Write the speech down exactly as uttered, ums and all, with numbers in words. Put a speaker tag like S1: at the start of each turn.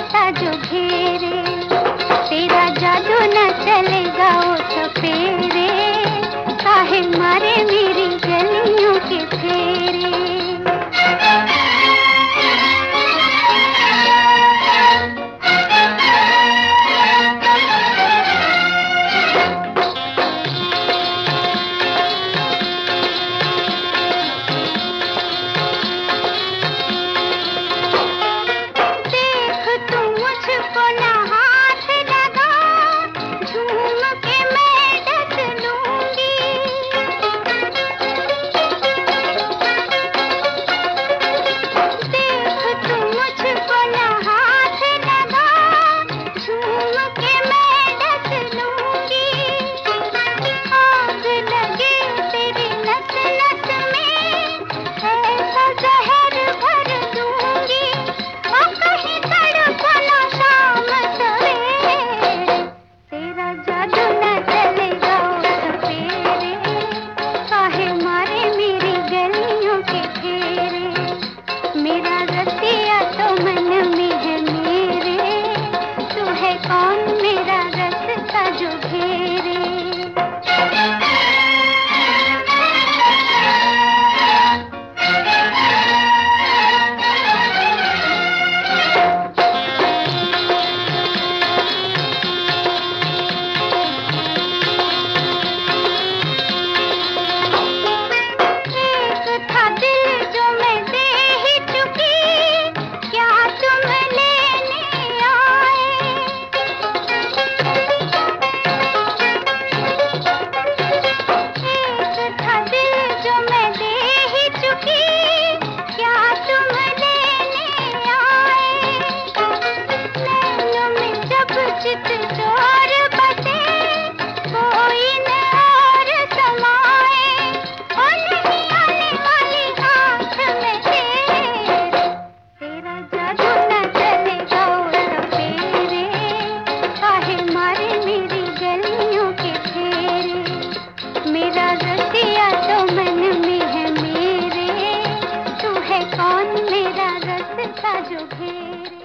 S1: रास्ता जो घेरे, तेरा जादू न चलेगा ओ सपेरे, काहे मारे मेरी गलियों के फेरे। मेरा रसिया तो मन में है मेरे, तू है कौन मेरा रास्ता जो घेरे। मेरा रसिया तो मन में है मेरे, तू है कौन मेरा रास्ता जो घेरे।